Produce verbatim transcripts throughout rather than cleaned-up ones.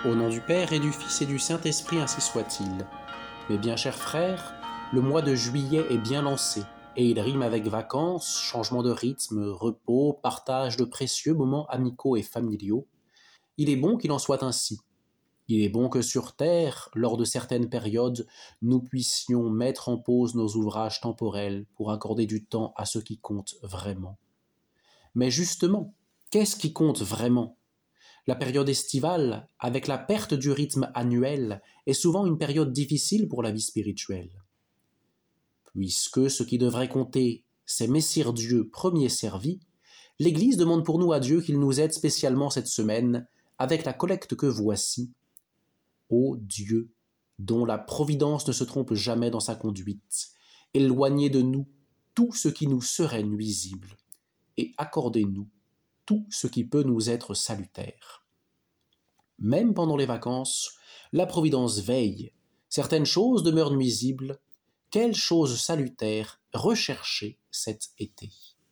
Au nom du Père et du Fils et du Saint-Esprit, ainsi soit-il. Mes bien chers frères, le mois de juillet est bien lancé, et il rime avec vacances, changement de rythme, repos, partage de précieux moments amicaux et familiaux. Il est bon qu'il en soit ainsi. Il est bon que sur terre, lors de certaines périodes, nous puissions mettre en pause nos ouvrages temporels pour accorder du temps à ce qui compte vraiment. Mais justement, qu'est-ce qui compte vraiment ? La période estivale, avec la perte du rythme annuel, est souvent une période difficile pour la vie spirituelle. Puisque ce qui devrait compter, c'est Messire Dieu premier servi, l'Église demande pour nous à Dieu qu'il nous aide spécialement cette semaine avec la collecte que voici. Ô Dieu, dont la providence ne se trompe jamais dans sa conduite, éloignez de nous tout ce qui nous serait nuisible, et accordez-nous tout ce qui peut nous être salutaire. Même pendant les vacances, la Providence veille. Certaines choses demeurent nuisibles. Quelles choses salutaires rechercher cet été?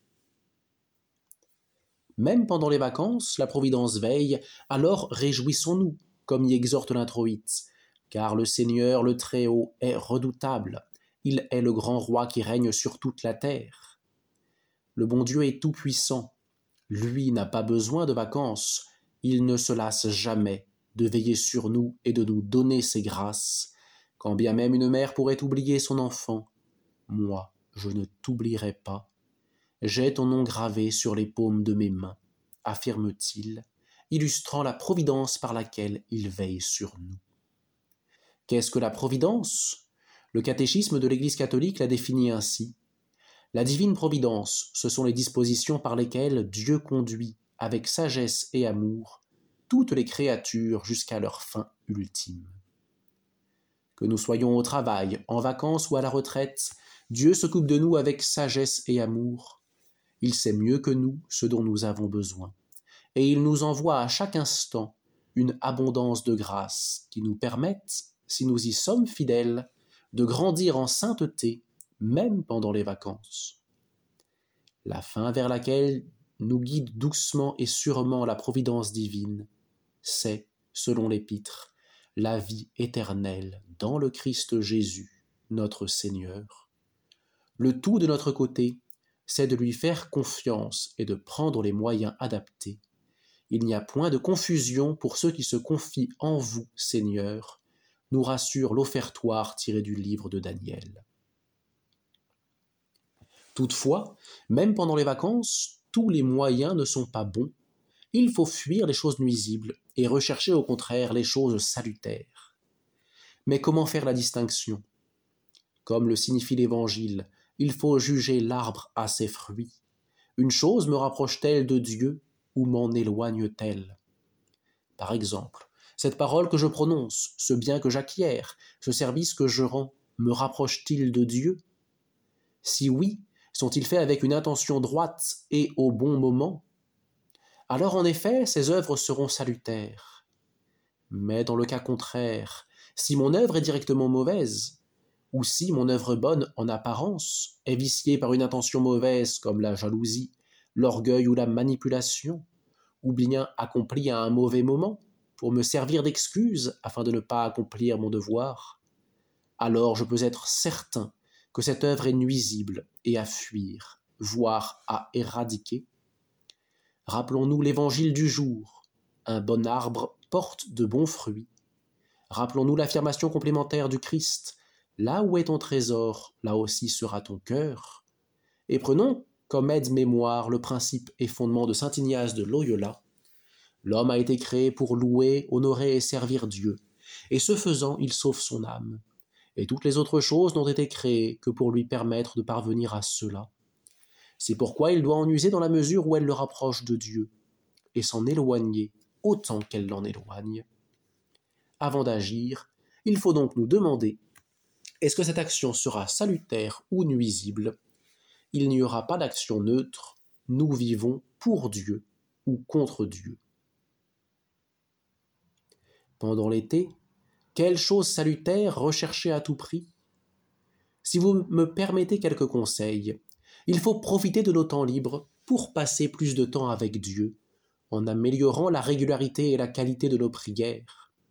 Même pendant les vacances, la Providence veille, alors réjouissons-nous, comme y exhorte l'introïte, car le Seigneur, le Très-Haut, est redoutable. Il est le grand roi qui règne sur toute la terre. Le bon Dieu est tout-puissant. Lui n'a pas besoin de vacances, il ne se lasse jamais de veiller sur nous et de nous donner ses grâces. Quand bien même une mère pourrait oublier son enfant, moi, je ne t'oublierai pas. J'ai ton nom gravé sur les paumes de mes mains, affirme-t-il, illustrant la providence par laquelle il veille sur nous. Qu'est-ce que la providence ? Le catéchisme de l'Église catholique la définit ainsi. La divine providence, ce sont les dispositions par lesquelles Dieu conduit, avec sagesse et amour, toutes les créatures jusqu'à leur fin ultime. Que nous soyons au travail, en vacances ou à la retraite, Dieu s'occupe de nous avec sagesse et amour. Il sait mieux que nous ce dont nous avons besoin, et il nous envoie à chaque instant une abondance de grâces qui nous permettent, si nous y sommes fidèles, de grandir en sainteté, même pendant les vacances. La fin vers laquelle nous guide doucement et sûrement la providence divine, c'est, selon l'Épître, la vie éternelle dans le Christ Jésus, notre Seigneur. Le tout de notre côté, c'est de lui faire confiance et de prendre les moyens adaptés. Il n'y a point de confusion pour ceux qui se confient en vous, Seigneur, nous rassure l'offertoire tiré du livre de Daniel. Toutefois, même pendant les vacances, tous les moyens ne sont pas bons. Il faut fuir les choses nuisibles et rechercher au contraire les choses salutaires. Mais comment faire la distinction ? Comme le signifie l'Évangile, il faut juger l'arbre à ses fruits. Une chose me rapproche-t-elle de Dieu ou m'en éloigne-t-elle ? Par exemple, cette parole que je prononce, ce bien que j'acquiers, ce service que je rends, me rapproche-t-il de Dieu ? Si oui, sont-ils faits avec une intention droite et au bon moment ? Alors en effet, ces œuvres seront salutaires. Mais dans le cas contraire, si mon œuvre est directement mauvaise, ou si mon œuvre bonne en apparence est viciée par une intention mauvaise comme la jalousie, l'orgueil ou la manipulation, ou bien accomplie à un mauvais moment pour me servir d'excuse afin de ne pas accomplir mon devoir, alors je peux être certain que cette œuvre est nuisible et à fuir, voire à éradiquer. Rappelons-nous l'évangile du jour. Un bon arbre porte de bons fruits. Rappelons-nous l'affirmation complémentaire du Christ. Là où est ton trésor, là aussi sera ton cœur. Et prenons comme aide-mémoire le principe et fondement de saint Ignace de Loyola. L'homme a été créé pour louer, honorer et servir Dieu. Et ce faisant, il sauve son âme. Et toutes les autres choses n'ont été créées que pour lui permettre de parvenir à cela. C'est pourquoi il doit en user dans la mesure où elle le rapproche de Dieu, et s'en éloigner autant qu'elle l'en éloigne. Avant d'agir, il faut donc nous demander, est-ce que cette action sera salutaire ou nuisible ? Il n'y aura pas d'action neutre, nous vivons pour Dieu ou contre Dieu. Pendant l'été, quelle chose salutaire rechercher à tout prix ? Si vous me permettez quelques conseils, il faut profiter de nos temps libres pour passer plus de temps avec Dieu, en améliorant la régularité et la qualité de nos prières.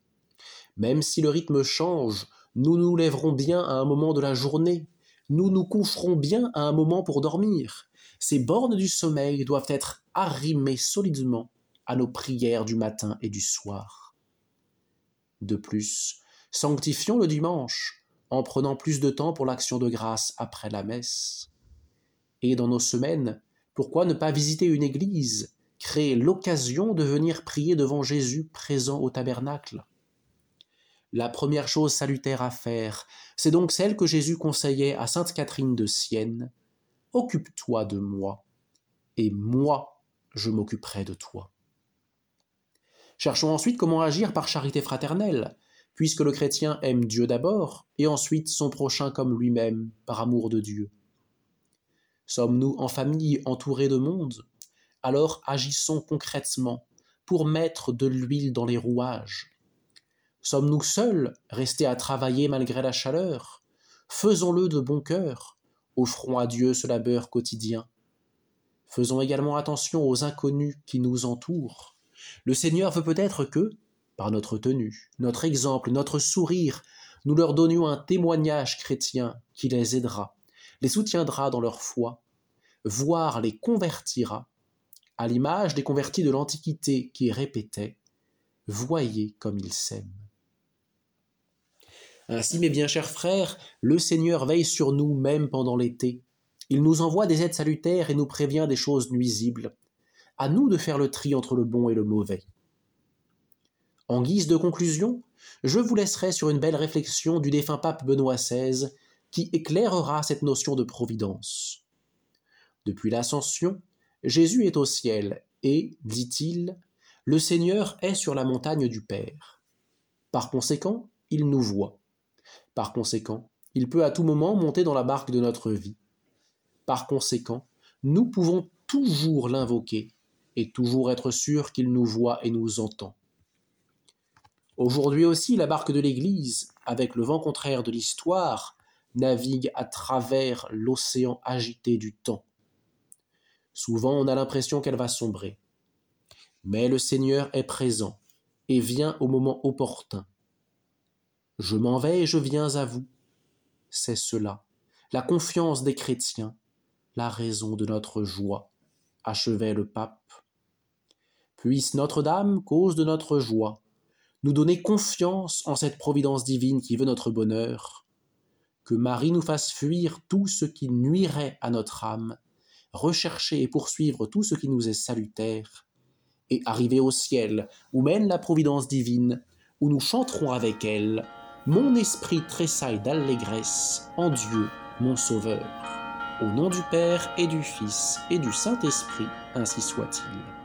Même si le rythme change, nous nous lèverons bien à un moment de la journée, nous nous coucherons bien à un moment pour dormir. Ces bornes du sommeil doivent être arrimées solidement à nos prières du matin et du soir. De plus, sanctifions le dimanche en prenant plus de temps pour l'action de grâce après la messe. Et dans nos semaines, pourquoi ne pas visiter une église, créer l'occasion de venir prier devant Jésus présent au tabernacle? La première chose salutaire à faire, c'est donc celle que Jésus conseillait à sainte Catherine de Sienne. Occupe-toi de moi, et moi, je m'occuperai de toi. Cherchons ensuite comment agir par charité fraternelle, puisque le chrétien aime Dieu d'abord, et ensuite son prochain comme lui-même, par amour de Dieu. Sommes-nous en famille entourés de monde? Alors agissons concrètement pour mettre de l'huile dans les rouages. Sommes-nous seuls, restés à travailler malgré la chaleur? Faisons-le de bon cœur, offrons à Dieu ce labeur quotidien. Faisons également attention aux inconnus qui nous entourent. Le Seigneur veut peut-être que, par notre tenue, notre exemple, notre sourire, nous leur donnions un témoignage chrétien qui les aidera, les soutiendra dans leur foi, voire les convertira, à l'image des convertis de l'Antiquité qui répétaient « Voyez comme ils s'aiment ». Ainsi, mes bien chers frères, le Seigneur veille sur nous même pendant l'été. Il nous envoie des aides salutaires et nous prévient des choses nuisibles. À nous de faire le tri entre le bon et le mauvais. En guise de conclusion, je vous laisserai sur une belle réflexion du défunt pape Benoît seize qui éclairera cette notion de providence. Depuis l'Ascension, Jésus est au ciel et, dit-il, le Seigneur est sur la montagne du Père. Par conséquent, il nous voit. Par conséquent, il peut à tout moment monter dans la barque de notre vie. Par conséquent, nous pouvons toujours l'invoquer et toujours être sûrs qu'il nous voit et nous entend. Aujourd'hui aussi, la barque de l'Église, avec le vent contraire de l'histoire, navigue à travers l'océan agité du temps. Souvent, on a l'impression qu'elle va sombrer. Mais le Seigneur est présent et vient au moment opportun. Je m'en vais et je viens à vous. C'est cela, la confiance des chrétiens, la raison de notre joie, achevait le pape. Puisse Notre-Dame, cause de notre joie, nous donner confiance en cette providence divine qui veut notre bonheur. Que Marie nous fasse fuir tout ce qui nuirait à notre âme, rechercher et poursuivre tout ce qui nous est salutaire, et arriver au ciel où mène la providence divine, où nous chanterons avec elle « Mon esprit tressaille d'allégresse en Dieu, mon Sauveur ». Au nom du Père et du Fils et du Saint-Esprit, ainsi soit-il.